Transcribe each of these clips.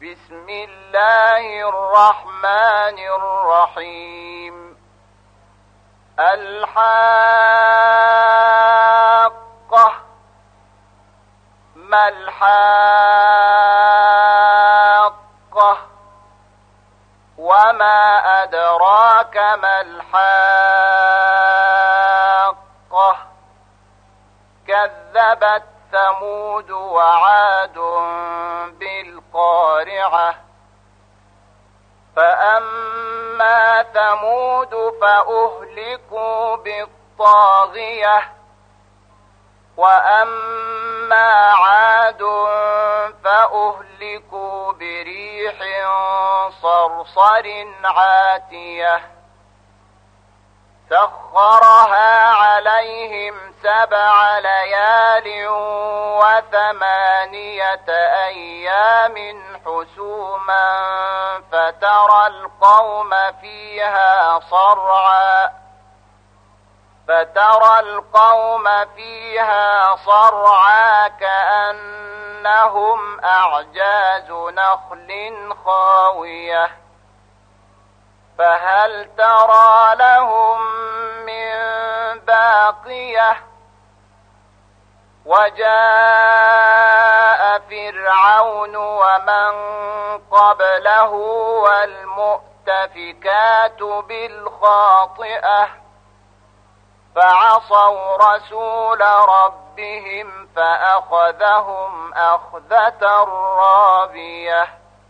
بسم الله الرحمن الرحيم الحاقة ما الحاقة وما أدراك ما الحاقة كذبت ثمود وعاد بالقارعة فأما ثمود فأهلكوا بالطاغية وأما عاد فأهلكوا بريح صرصر عاتية سخرها عليهم 7 ليال و8 أيام حسوما فترى القوم فيها صرعى كأنهم أعجاز نخل خاوية فهل ترى لهم من باقية وجاء فرعون ومن قبله والمؤتفكات بالخاطئة فعصوا رسول ربهم فأخذهم أخذة رابية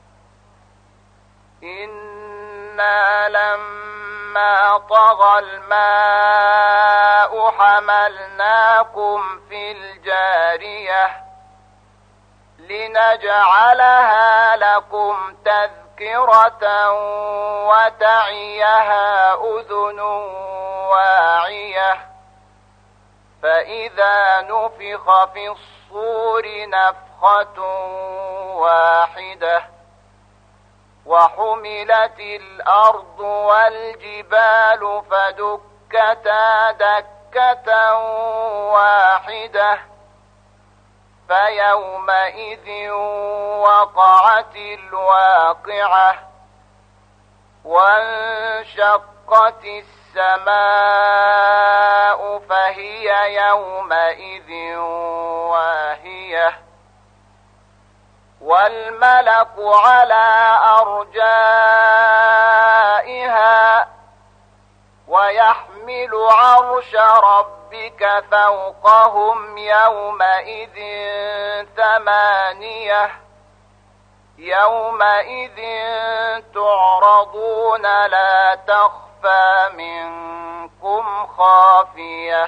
إنا لما طغى الماء حملناكم في الجارية لنجعلها لكم تذكرة وتعيها أذن واعية فإذا نفخ في الصور نفخة واحدة وحملت الأرض والجبال فدكتا دكة واحدة فيومئذ وقعت الواقعة وانشقت السماء فهي يومئذ واهية والملك على أرجائها ويحمل عرش ربك فوقهم يومئذ 8 يومئذ تعرضون لا تخفى منكم خافية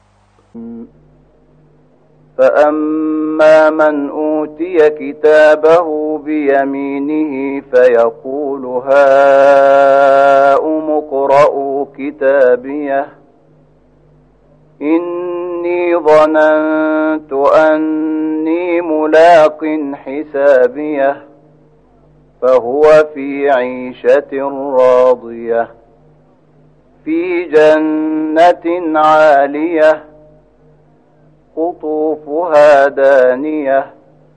فأما من أوتي كتابه بيمينه فيقول هاؤم اقرءوا كتابيه إني ظننت أني ملاق حسابيه فهو في عيشة راضية في جنة عالية قطوفها دانية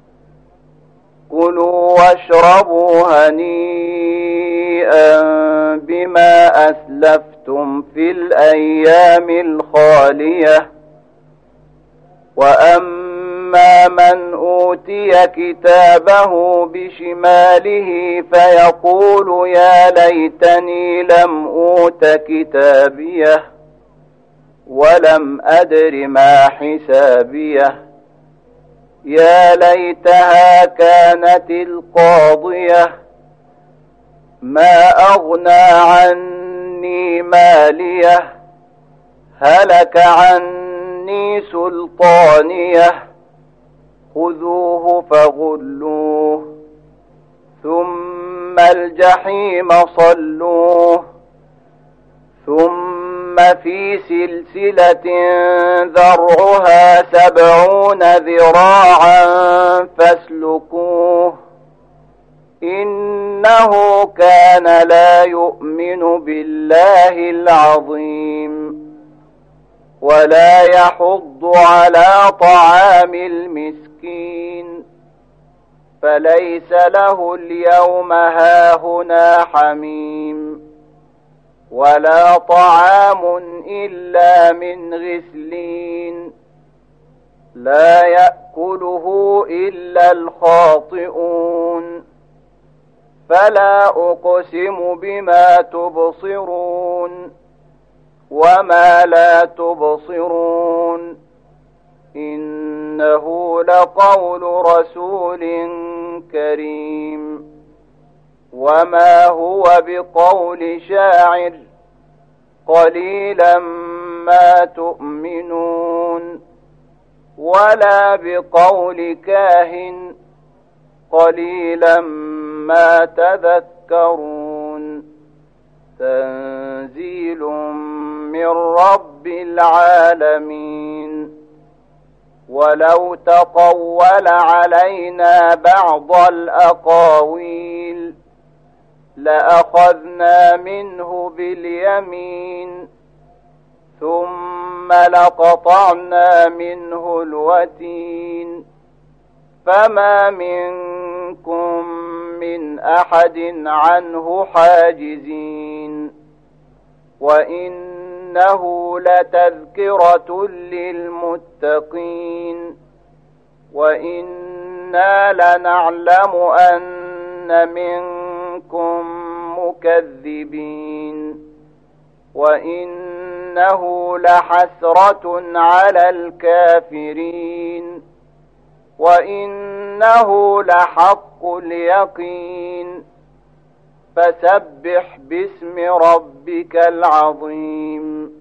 كلوا واشربوا هنيئا بما أسلفتم في الأيام الخالية وأما من أوتي كتابه بشماله فيقول يا ليتني لم أوت كتابيه ولم أدر ما حسابيه يا ليتها كانت القاضية ما أغنى عني ماليه هلك عني سلطانيه خذوه فغلوه ثم الجحيم صلوه ثم في سلسلة ذرعها 70 ذراعا فاسلكوه إنه كان لا يؤمن بالله العظيم ولا يحض على طعام المسكين فليس له اليوم هاهنا حميم ولا طعام إلا من غسلين لا يأكله إلا الخاطئون فلا أقسم بما تبصرون وما لا تبصرون إنه لقول رسول كريم وما هو بقول شاعر قليلا ما تؤمنون ولا بقول كاهن قليلا ما تذكرون تنزيل من رب العالمين ولو تقول علينا بعض الأقاويل لأخذنا منه باليمين ثم لقطعنا منه الوتين فما منكم من أحد عنه حاجزين وإنه لتذكرة للمتقين وإنا لنعلم أن منكم مكذبين وإنه لحسرة على الكافرين وإنه لحق اليقين فسبح باسم ربك العظيم